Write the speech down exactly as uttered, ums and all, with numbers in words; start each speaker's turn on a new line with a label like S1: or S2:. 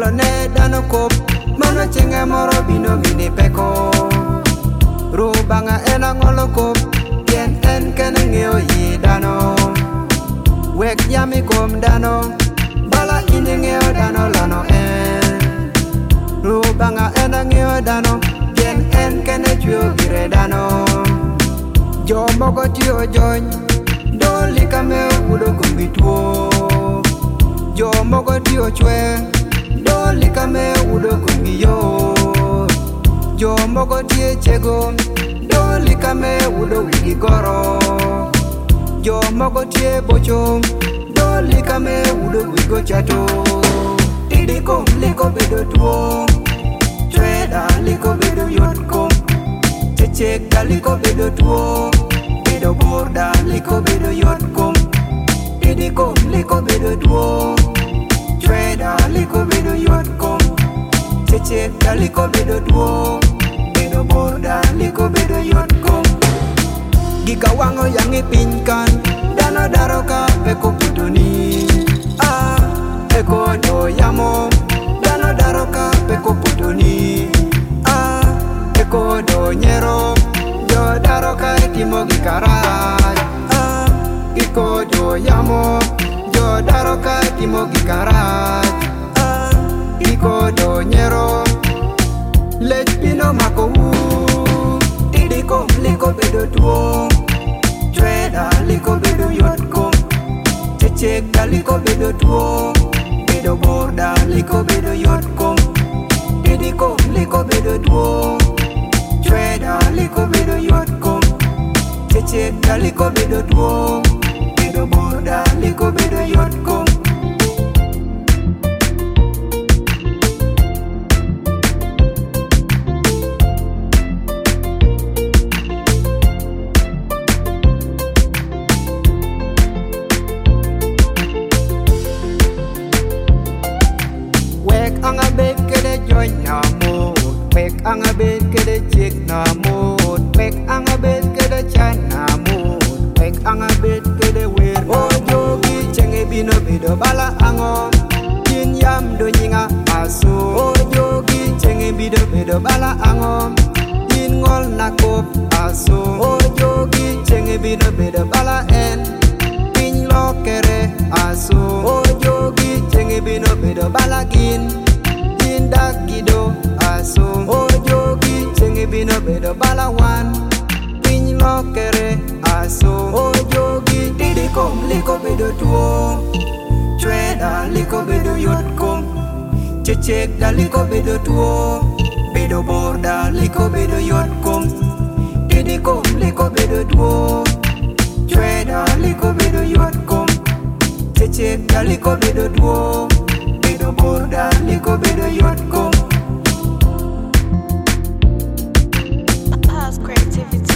S1: olo ne dano kop mano chinge moro bino mini peko rubanga ena ngolo kop yen en kene ngeo yi dano wek yami kom dano bala ine ngeo dano lano en rubanga ena ngeo dano yen en kene chuo gire dano jo moko tiyo jony doli kame udo kumbi tuo jo moko tiyo chwe doli kame udo kumbi yo jo moko tiye chego doli kame udo wigi goro jo moko tiye bocho doli kame udo wigo chato tidi kom liko bedo tuo chwe da liko bedo yot kom chechek da liko bedo tuo bedo borda liko bedo yot kom tidi kom liko bedo tuo chwe da liko bedo yot kom chechek da liko bedo tuo bedo borda liko bedo yot kom gika wango yangi pinkan dano daroka peko putoni ah eko do yamo dano daroka peko putoni ah eko do nyero jo daroka timo gikaraj ah eko do yamo jo daroka timo gikaraj ah eko do nyero lech pino mako u tidi kom liko bedo tuo chwe da liko bedo yot kom chechek da liko bedo tuo bedo borda liko bedo yot kom tidi kom liko bedo tuo chwe da liko bedo yot kom chechek da liko bedo tuo bedo borda liko bedo yot kom anga bet kede join na mood wek anga bet kede chick na mood wek anga bet kede chan na mood wek anga bet kede wer o jogi chenge bino bido bala ango kin yam do nyinga aso o jogi chenge bido bido bala ango kin ngol na kop aso o jogi chenge bido bido bala en pin lokere aso o jogi chenge bino bido bala gin dagido aso o jogi chenge bino bedo bala wan piny lokere aso o jogi tidi kom liko bedo tuo chwe da liko bedo yot kom chechek da liko bedo tuo bedo bor da liko bedo yot kom tidi kom liko bedo tuo chwe da liko bedo yot kom chechek da liko bedo tuo bedo borda liko bedo yot kom.
S2: Pause creativity.